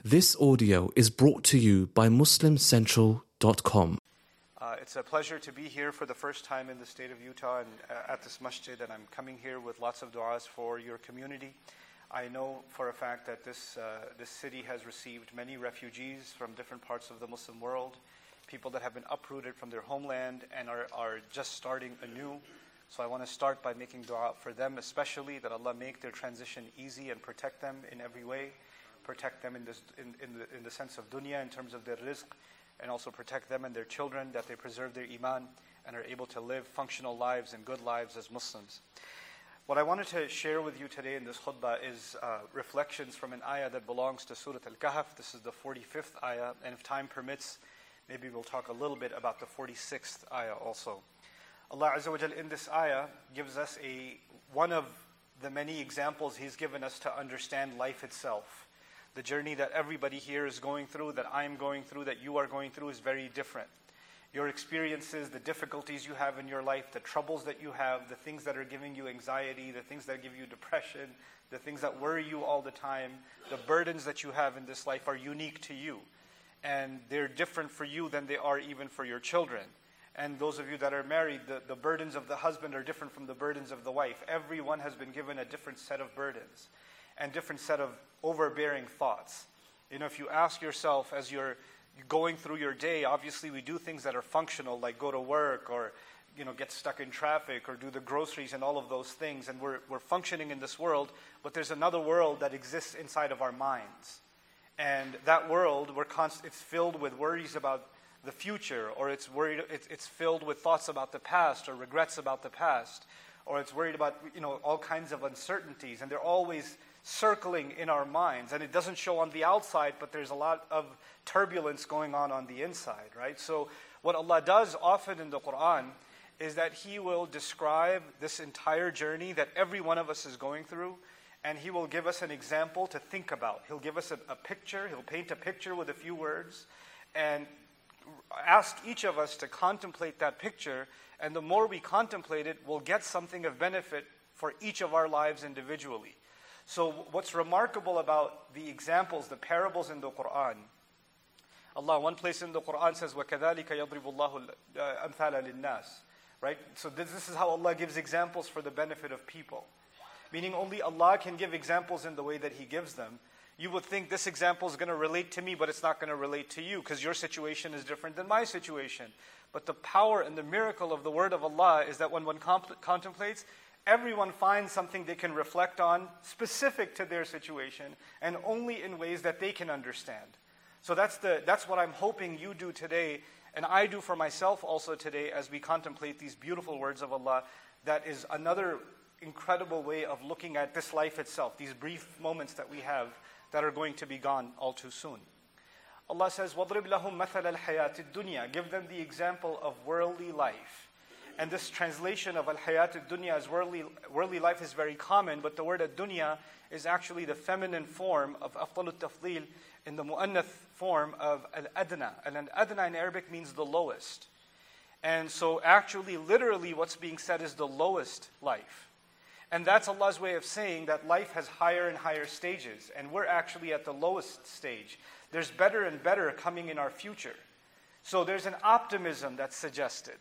This audio is brought to you by MuslimCentral.com. It's a pleasure to be here for the first time in the state of Utah and at this masjid, and I'm coming here with lots of du'as for your community. I know for a fact that this city has received many refugees from different parts of the Muslim world, people that have been uprooted from their homeland and are just starting anew. So I want to start by making dua for them, especially that Allah make their transition easy and protect them in every way. Protect them in the sense of dunya, in terms of their rizq, and also protect them and their children, that they preserve their iman and are able to live functional lives and good lives as Muslims. What I wanted to share with you today in this khutbah is reflections from an ayah that belongs to Surah Al-Kahf. This is the 45th ayah, and if time permits, maybe we'll talk a little bit about the 46th ayah also. Allah Azza wa Jal in this ayah gives us one of the many examples He's given us to understand life itself. The journey that everybody here is going through, that I'm going through, that you are going through is very different. Your experiences, the difficulties you have in your life, the troubles that you have, the things that are giving you anxiety, the things that give you depression, the things that worry you all the time, the burdens that you have in this life are unique to you. And they're different for you than they are even for your children. And those of you that are married, the burdens of the husband are different from the burdens of the wife. Everyone has been given a different set of burdens and different set of overbearing thoughts. You know, if you ask yourself as you're going through your day, obviously we do things that are functional, like go to work or get stuck in traffic or do the groceries and all of those things, and we're functioning in this world, but there's another world that exists inside of our minds. And that world, it's filled with worries about the future, or it's filled with thoughts about the past or regrets about the past, or it's worried about all kinds of uncertainties, and they're always circling in our minds, and it doesn't show on the outside, but there's a lot of turbulence going on the inside, right? So what Allah does often in the Quran is that He will describe this entire journey that every one of us is going through, and He will give us an example to think about. He'll give us a picture, He'll paint a picture with a few words, and ask each of us to contemplate that picture, and the more we contemplate it, we'll get something of benefit for each of our lives individually. So what's remarkable about the examples, the parables in the Quran, Allah, one place in the Quran says, وَكَذَلِكَ يَضْرِبُ اللَّهُ الْأَمْثَالَ لِلنَّاسِ. Right? So this is how Allah gives examples for the benefit of people. Meaning only Allah can give examples in the way that He gives them. You would think this example is going to relate to me, but it's not going to relate to you because your situation is different than my situation. But the power and the miracle of the word of Allah is that when one contemplates, everyone finds something they can reflect on specific to their situation and only in ways that they can understand. So that's what I'm hoping you do today, and I do for myself also today as we contemplate these beautiful words of Allah. That is another incredible way of looking at this life itself, these brief moments that we have that are going to be gone all too soon. Allah says, وَضْرِبْ لَهُمْ مَثَلَ الْحَيَاةِ الدُّنْيَا. Give them the example of worldly life. And this translation of al-hayat ad-dunya as worldly life is very common, but the word ad-dunya is actually the feminine form of afdal al-tafdil in the mu'annath form of al-adna. And al-adna in Arabic means the lowest. And so actually, literally, what's being said is the lowest life. And that's Allah's way of saying that life has higher and higher stages, and we're actually at the lowest stage. There's better and better coming in our future. So there's an optimism that's suggested.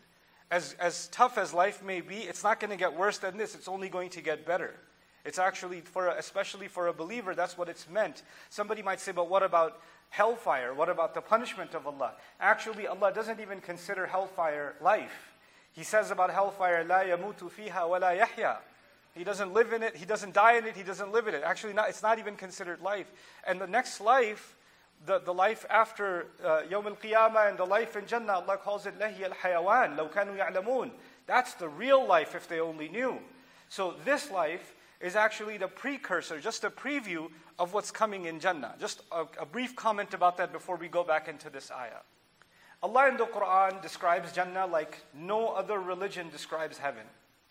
As tough as life may be, it's not going to get worse than this. It's only going to get better. It's actually, especially for a believer, that's what it's meant. Somebody might say, but what about hellfire? What about the punishment of Allah? Actually, Allah doesn't even consider hellfire life. He says about hellfire, لا يموت فيها ولا يحيا. He doesn't live in it, He doesn't die in it, He doesn't live in it. Actually, it's not even considered life. And the next life, the life after Yawm al-Qiyamah and the life in Jannah, Allah calls it لَهِيَ الْحَيَوَانِ لَوْ كَانُوا يَعْلَمُونَ. That's the real life if they only knew. So this life is actually the precursor, just a preview of what's coming in Jannah. Just a brief comment about that before we go back into this ayah. Allah in the Quran describes Jannah like no other religion describes heaven.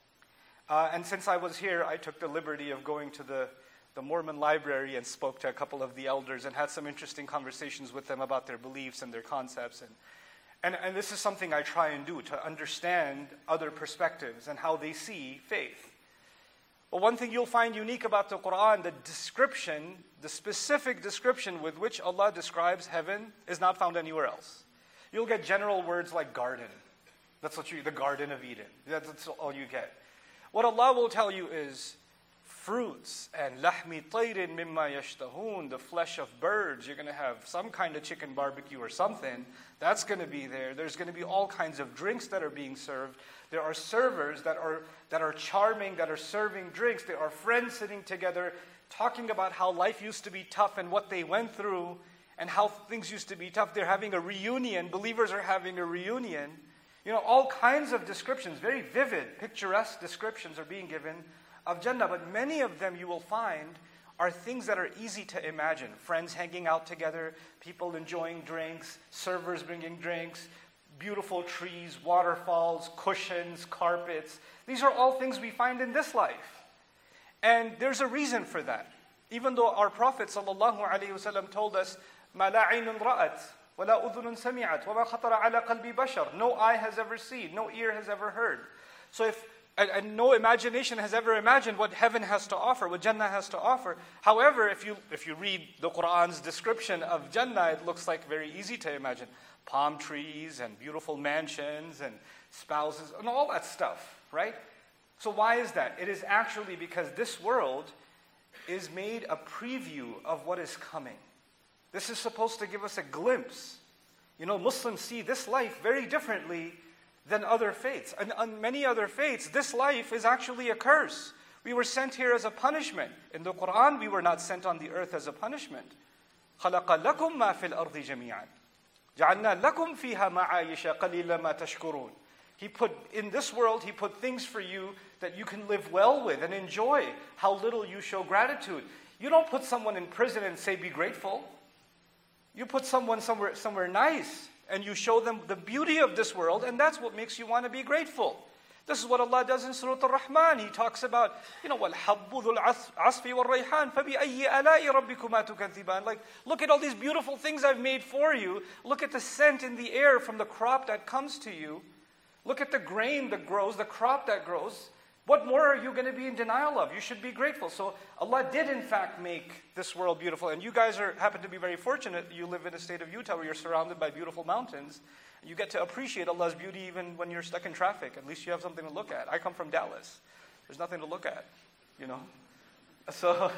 And since I was here, I took the liberty of going to the Mormon library and spoke to a couple of the elders and had some interesting conversations with them about their beliefs and their concepts. And this is something I try and do, to understand other perspectives and how they see faith. But one thing you'll find unique about the Quran, the description, the specific description with which Allah describes heaven is not found anywhere else. You'll get general words like garden. That's what the Garden of Eden. That's all you get. What Allah will tell you is fruits and lahmi tayrin mimma yashtahun, the flesh of birds. You're going to have some kind of chicken barbecue or something. That's going to be there. There's going to be all kinds of drinks that are being served. There are servers that are charming, that are serving drinks. There are friends sitting together talking about how life used to be tough and what they went through and how things used to be tough. They're having a reunion. Believers are having a reunion. All kinds of descriptions, very vivid, picturesque descriptions are being given of Jannah. But many of them you will find are things that are easy to imagine. Friends hanging out together, people enjoying drinks, servers bringing drinks, beautiful trees, waterfalls, cushions, carpets. These are all things we find in this life. And there's a reason for that. Even though our Prophet ﷺ told us, مَا لَا عَيْنٌ رَأَتْ وَلَا أُذُنٌ سَمِعَتْ وَمَا خَطَرَ عَلَى قَلْبِ بَشَرٍ. No eye has ever seen, no ear has ever heard. So and no imagination has ever imagined what heaven has to offer, what Jannah has to offer. However, if you read the Quran's description of Jannah, it looks like very easy to imagine. Palm trees and beautiful mansions and spouses and all that stuff, right? So why is that? It is actually because this world is made a preview of what is coming. This is supposed to give us a glimpse. Muslims see this life very differently than other faiths. And on many other faiths, this life is actually a curse. We were sent here as a punishment. In the Quran, we were not sent on the earth as a punishment. خَلَقَ لَكُم مَا فِي الْأَرْضِ جَمِيعًا جَعَلْنَا لَكُم فِيهَا مَعَايِشَ قَلِيلًا مَا تَشْكُرُونَ. In this world, He put things for you that you can live well with and enjoy. How little you show gratitude. You don't put someone in prison and say, be grateful. You put someone somewhere nice and you show them the beauty of this world, and that's what makes you want to be grateful. This is what Allah does in Surah Al-Rahman. He talks about, وَالْحَبُّ ذُو الْعَصْفِ وَالرَّيْحَانِ فَبِأَيِّ آلَاءِ رَبِّكُمَا تُكَذِّبَانِ. Like, look at all these beautiful things I've made for you. Look at the scent in the air from the crop that comes to you. Look at the grain that grows, the crop that grows. What more are you going to be in denial of? You should be grateful. So Allah did in fact make this world beautiful. And you guys happen to be very fortunate. You live in the state of Utah where you're surrounded by beautiful mountains. You get to appreciate Allah's beauty even when you're stuck in traffic. At least you have something to look at. I come from Dallas. There's nothing to look at, So,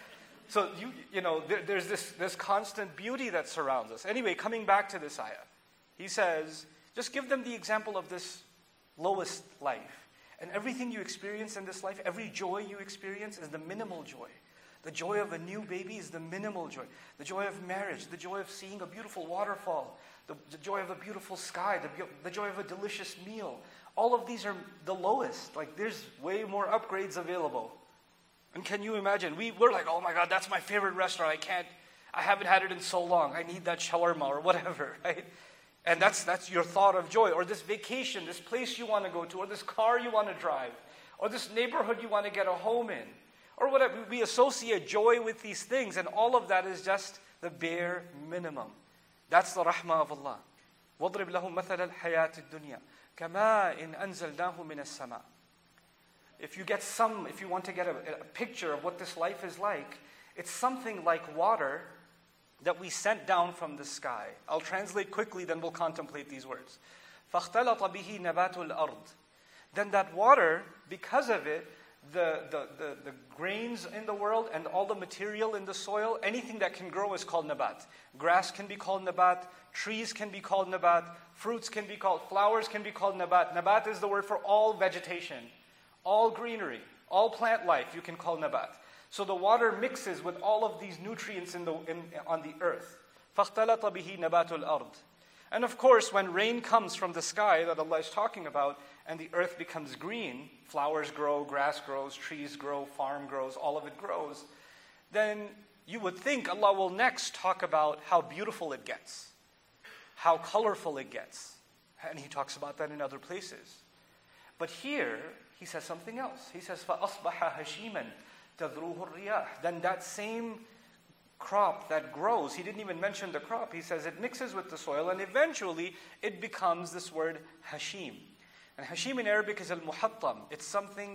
there's this constant beauty that surrounds us. Anyway, coming back to this ayah. He says, just give them the example of this lowest life. And everything you experience in this life, every joy you experience is the minimal joy. The joy of a new baby is the minimal joy. The joy of marriage, the joy of seeing a beautiful waterfall, the joy of a beautiful sky, the joy of a delicious meal. All of these are the lowest. Like, there's way more upgrades available. And can you imagine? We're like, oh my God, that's my favorite restaurant. I haven't had it in so long. I need that shawarma or whatever, right? And that's your thought of joy. Or this vacation, this place you want to go to, or this car you want to drive, or this neighborhood you want to get a home in, or whatever. We associate joy with these things, and all of that is just the bare minimum. That's the rahmah of Allah. وَاضْرِبْ لَهُمْ مَثَلَ الْحَيَاةِ الدُّنْيَا كَمَاءٍ أَنزَلْنَاهُ مِنَ السَّمَاءِ. If you want to get a picture of what this life is like, it's something like water that we sent down from the sky. I'll translate quickly, then we'll contemplate these words. فَاخْتَلَطَ بِهِ نَبَاتُ الْأَرْضِ. Then that water, because of it, the grains in the world and all the material in the soil, anything that can grow is called nabat. Grass can be called nabat, trees can be called nabat, fruits can be called, flowers can be called nabat. Nabat is the word for all vegetation, all greenery, all plant life you can call nabat. So the water mixes with all of these nutrients on the earth. فَاخْتَلَطَ بِهِ نَبَاتُ الْأَرْضِ. And of course, when rain comes from the sky that Allah is talking about, and the earth becomes green, flowers grow, grass grows, trees grow, farm grows, all of it grows, then you would think Allah will next talk about how beautiful it gets, how colorful it gets. And He talks about that in other places. But here, He says something else. He says, فَأَصْبَحَ هَشِيمًا تَذْرُوهُ الرِّيَاحُ. Then that same crop that grows, He didn't even mention the crop. He says it mixes with the soil and eventually it becomes this word hashim. And hashim in Arabic is al-muhattam. It's something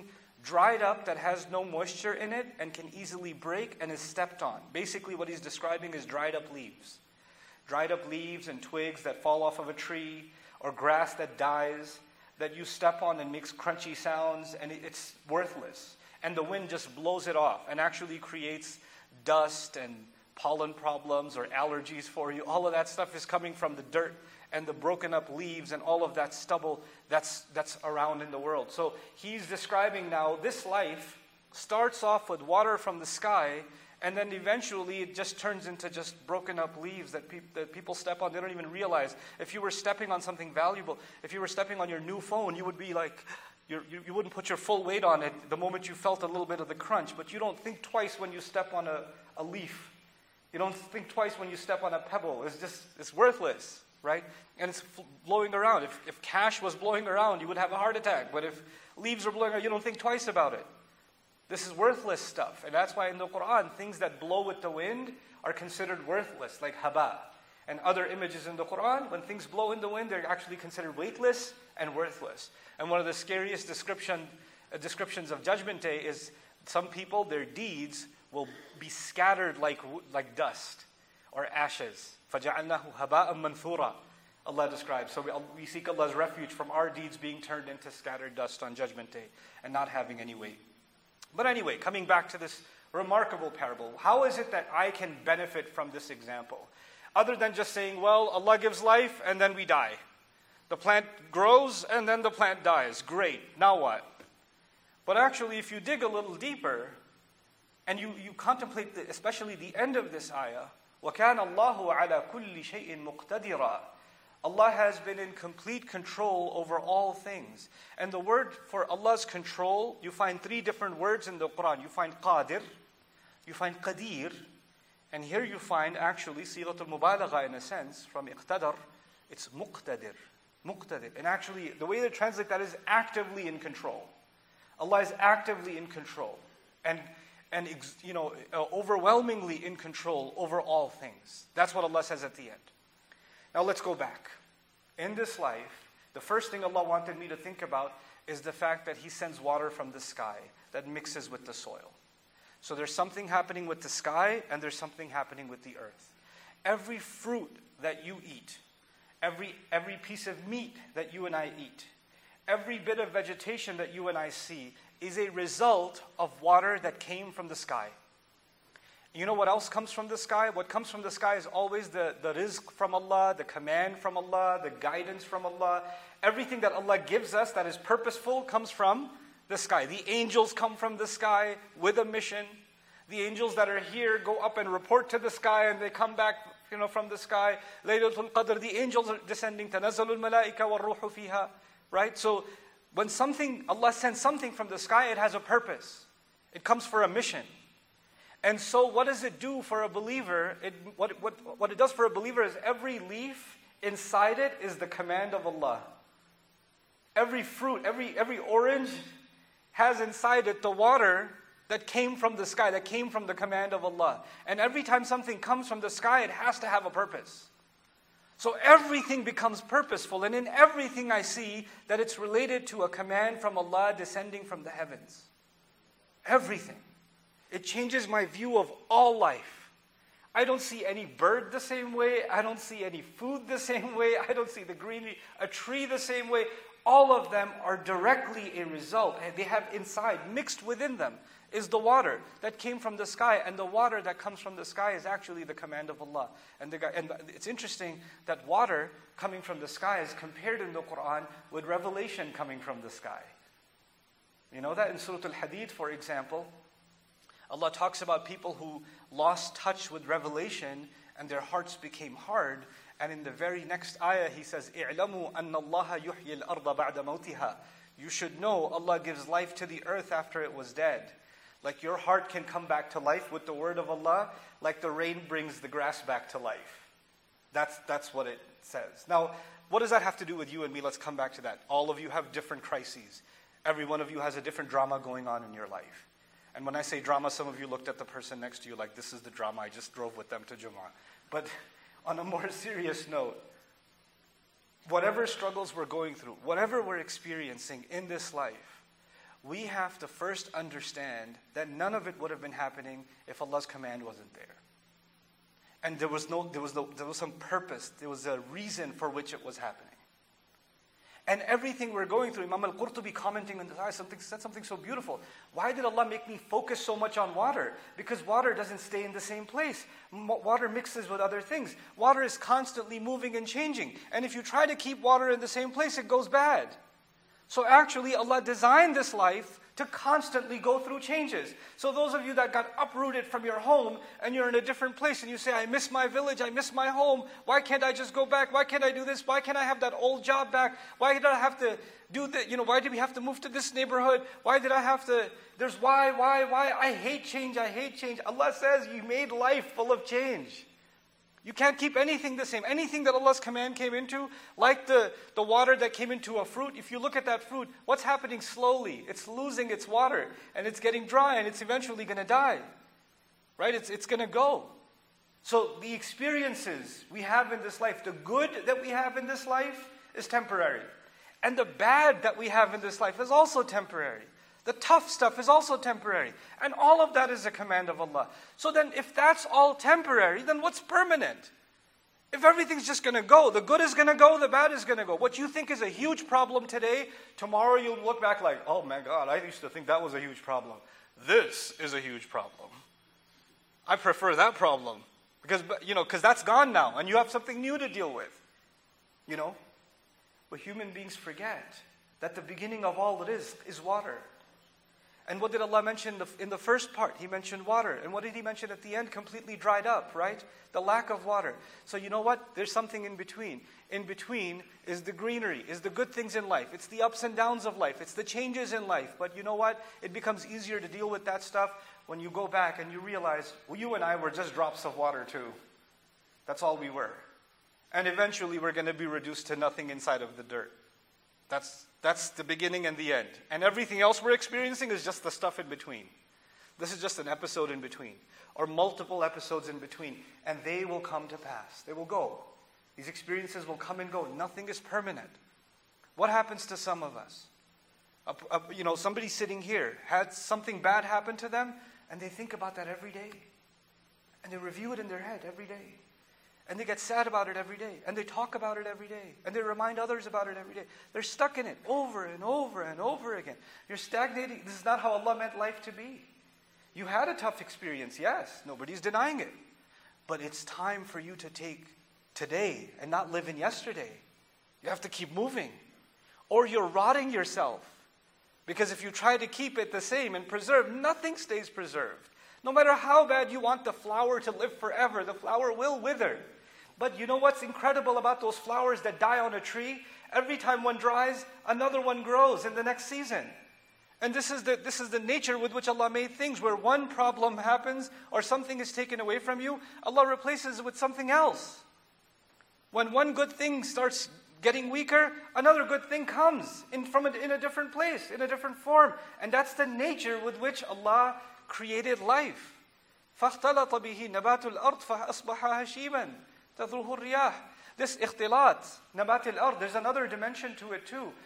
dried up, that has no moisture in it and can easily break and is stepped on. Basically what he's describing is dried up leaves. Dried up leaves and twigs that fall off of a tree, or grass that dies, that you step on and makes crunchy sounds, and it's worthless. And the wind just blows it off and actually creates dust and pollen problems or allergies for you. All of that stuff is coming from the dirt and the broken up leaves and all of that stubble that's around in the world. So he's describing now this life starts off with water from the sky, and then eventually it just turns into just broken up leaves that people step on. They don't even realize. If you were stepping on something valuable, if you were stepping on your new phone, you would be like, you wouldn't put your full weight on it the moment you felt a little bit of the crunch. But you don't think twice when you step on a leaf. You don't think twice when you step on a pebble. It's worthless, right? And it's blowing around. If cash was blowing around, you would have a heart attack. But if leaves are blowing around, you don't think twice about it. This is worthless stuff. And that's why in the Quran, things that blow with the wind are considered worthless, like haba. And other images in the Quran, when things blow in the wind, they're actually considered weightless and worthless. And one of the scariest descriptions of Judgment Day is some people, their deeds will be scattered like dust or ashes. فَجَعَلْنَاهُ هَبَاءً مَنْثُورًا, Allah describes. So we seek Allah's refuge from our deeds being turned into scattered dust on Judgment Day and not having any weight. But anyway, coming back to this remarkable parable, how is it that I can benefit from this example? Other than just saying, well, Allah gives life and then we die. The plant grows and then the plant dies. Great, now what? But actually, if you dig a little deeper and you contemplate especially the end of this ayah, وَكَانَ اللَّهُ عَلَى كُلِّ شَيْءٍ مُقْتَدِرًا. Allah has been in complete control over all things. And the word for Allah's control, you find 3 different words in the Quran. You find qadir, you find qadir, and here you find actually sighat al-mubalagha in a sense, from iqtadar, it's muqtadir. Muqtadir. And actually, the way to translate that is actively in control. Allah is actively in control. And overwhelmingly in control over all things. That's what Allah says at the end. Now let's go back. In this life, the first thing Allah wanted me to think about is the fact that He sends water from the sky that mixes with the soil. So there's something happening with the sky and there's something happening with the earth. Every fruit that you eat, every piece of meat that you and I eat, every bit of vegetation that you and I see is a result of water that came from the sky. You know what else comes from the sky? What comes from the sky is always the rizq from Allah, the command from Allah, the guidance from Allah. Everything that Allah gives us that is purposeful comes from the sky. The angels come from the sky with a mission. The angels that are here go up and report to the sky and they come back from the sky. Laylatul Qadr, the angels are descending. Tanazzalul malaika wa ruhu fiha. Right? So when Allah sends something from the sky, it has a purpose. It comes for a mission. And so what does it do for a believer? What it does for a believer is every leaf inside it is the command of Allah. Every fruit, every orange has inside it the water that came from the sky, that came from the command of Allah. And every time something comes from the sky, it has to have a purpose. So everything becomes purposeful, and in everything I see that it's related to a command from Allah descending from the heavens. Everything. It changes my view of all life. I don't see any bird the same way. I don't see any food the same way. I don't see the greenery, a tree the same way. All of them are directly a result. And they have inside, mixed within them, is the water that came from the sky. And the water that comes from the sky is actually the command of Allah. And it's interesting that water coming from the sky is compared in the Quran with revelation coming from the sky. You know that in Surah Al-Hadid, for example, Allah talks about people who lost touch with revelation and their hearts became hard. And in the very next ayah, He says, "I'lamu anna Allah yuhyi al-arda ba'da mawtiha." You should know Allah gives life to the earth after it was dead. Like your heart can come back to life with the word of Allah, like the rain brings the grass back to life. That's what it says. Now, what does that have to do with you and me? Let's come back to that. All of you have different crises. Every one of you has a different drama going on in your life. And when I say drama, some of you looked at the person next to you like, this is the drama, I just drove with them to Jummah. But on a more serious note, whatever struggles we're going through, whatever we're experiencing in this life, we have to first understand that none of it would have been happening if Allah's command wasn't there. And there was some purpose, there was a reason for which it was happening. And everything we're going through, Imam al-Qurtubi commenting on this ayah said something so beautiful. Why did Allah make me focus so much on water? Because water doesn't stay in the same place. Water mixes with other things. Water is constantly moving and changing. And if you try to keep water in the same place, it goes bad. So actually, Allah designed this life to constantly go through changes. So those of you that got uprooted from your home and you're in a different place and you say, I miss my village, I miss my home, why can't I just go back? Why can't I do this? Why can't I have that old job back? Why did I have to do that? Why did we have to move to this neighborhood? Why did I have to, there's why? I hate change. Allah says you made life full of change. You can't keep anything the same. Anything that Allah's command came into, like the water that came into a fruit, if you look at that fruit, what's happening slowly? It's losing its water, and it's getting dry, and it's eventually going to die. Right? It's going to go. So the experiences we have in this life, the good that we have in this life is temporary. And the bad that we have in this life is also temporary. The tough stuff is also temporary. And all of that is a command of Allah. So then if that's all temporary, then what's permanent? If everything's just going to go, the good is going to go, the bad is going to go. What you think is a huge problem today, tomorrow you'll look back like, oh my God, I used to think that was a huge problem. This is a huge problem. I prefer that problem. Because that's gone now, and you have something new to deal with. But human beings forget that the beginning of all it is water. And what did Allah mention in the first part? He mentioned water. And what did He mention at the end? Completely dried up, right? The lack of water. So you know what? There's something in between. In between is the greenery, is the good things in life. It's the ups and downs of life. It's the changes in life. But you know what? It becomes easier to deal with that stuff when you go back and you realize, well, you and I were just drops of water too. That's all we were. And eventually we're going to be reduced to nothing inside of the dirt. That's the beginning and the end. And everything else we're experiencing is just the stuff in between. This is just an episode in between, or multiple episodes in between, and they will come to pass. They will go. These experiences will come and go. Nothing is permanent. What happens to some of us? Somebody sitting here had something bad happen to them, and they think about that every day. And they review it in their head every day. And they get sad about it every day. And they talk about it every day. And they remind others about it every day. They're stuck in it over and over and over again. You're stagnating. This is not how Allah meant life to be. You had a tough experience, yes. Nobody's denying it. But it's time for you to take today and not live in yesterday. You have to keep moving. Or you're rotting yourself. Because if you try to keep it the same and preserve, nothing stays preserved. No matter how bad you want the flower to live forever, the flower will wither. But you know what's incredible about those flowers that die on a tree? Every time one dries, another one grows in the next season. And this is the nature with which Allah made things, where one problem happens or something is taken away from you, Allah replaces it with something else. When one good thing starts getting weaker, another good thing comes in a different place, in a different form. And that's the nature with which Allah created life. فَاخْتَلَطَ بِهِ نَبَاتُ الْأَرْضِ فَأَصْبَحَ هَشِيمًا تَذْرُهُ الرِّيَاحِ. This ikhtilat, nabat al-ard, there's another dimension to it too.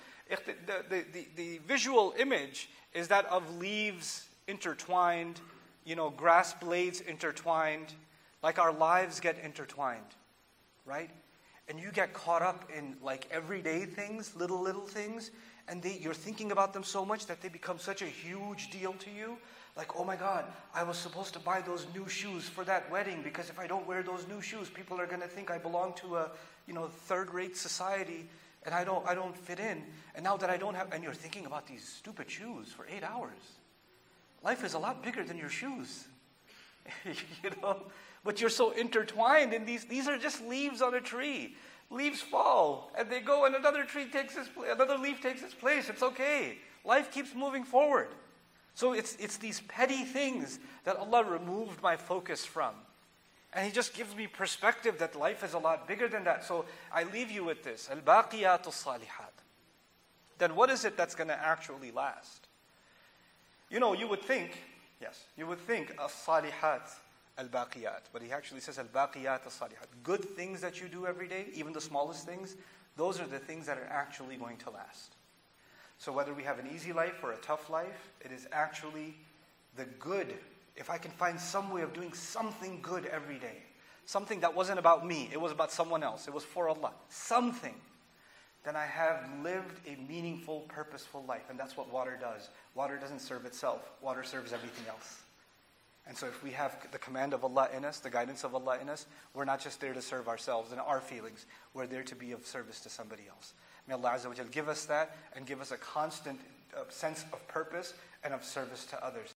The visual image is that of leaves intertwined, grass blades intertwined, like our lives get intertwined, right? And you get caught up in like everyday things, little things, and you're thinking about them so much that they become such a huge deal to you. Like, oh my God, I was supposed to buy those new shoes for that wedding, because if I don't wear those new shoes, people are going to think I belong to a, third-rate society, and I don't fit in. And now that I don't have, and you're thinking about these stupid shoes for 8 hours. Life is a lot bigger than your shoes, But you're so intertwined in these. These are just leaves on a tree. Leaves fall, and they go, and another leaf takes its place. It's okay. Life keeps moving forward. So it's these petty things that Allah removed my focus from. And He just gives me perspective that life is a lot bigger than that. So I leave you with this. Al-baqiyatu salihat. Then what is it that's going to actually last? You would think as-salihat al-baqiyat. But He actually says al-baqiyat as-salihat. Good things that you do every day, even the smallest things, those are the things that are actually going to last. So whether we have an easy life or a tough life, it is actually the good. If I can find some way of doing something good every day, something that wasn't about me, it was about someone else, it was for Allah, something, then I have lived a meaningful, purposeful life. And that's what water does. Water doesn't serve itself. Water serves everything else. And so if we have the command of Allah in us, the guidance of Allah in us, we're not just there to serve ourselves and our feelings. We're there to be of service to somebody else. May Allah Azza wa Jal give us that and give us a constant sense of purpose and of service to others.